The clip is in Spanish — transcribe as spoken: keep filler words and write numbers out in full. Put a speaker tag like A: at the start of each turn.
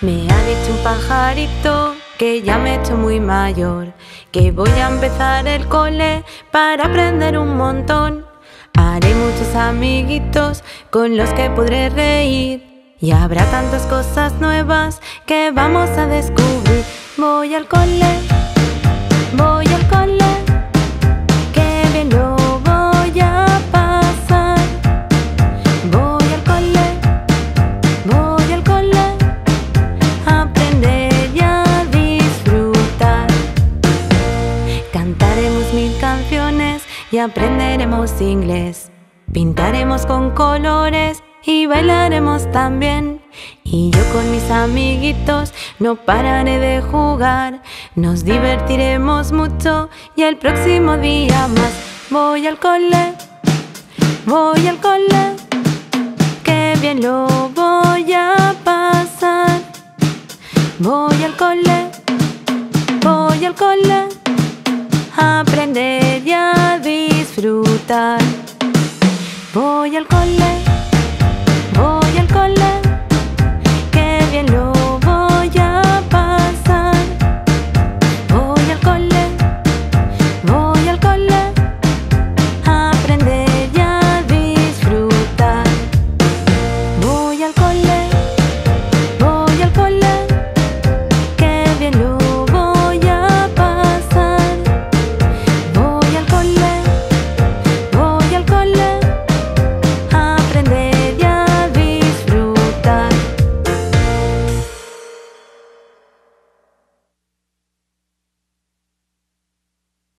A: Me ha dicho un pajarito que ya me he hecho muy mayor, que voy a empezar el cole para aprender un montón. Haré muchos amiguitos con los que podré reír, y habrá tantas cosas nuevas que vamos a descubrir. Voy al cole, voy al cole, qué bien lo voy a pasar. Voy al cole, voy al cole, a aprender y a disfrutar. Cantaremos mil canciones y aprenderemos inglés. Pintaremos con colores y bailaremos también. Y yo con mis amiguitos no pararé de jugar. Nos divertiremos mucho y el próximo día más. Voy al cole, voy al cole, qué bien lo voy a pasar. Voy al cole, voy al cole, a aprender y a disfrutar. Voy al cole,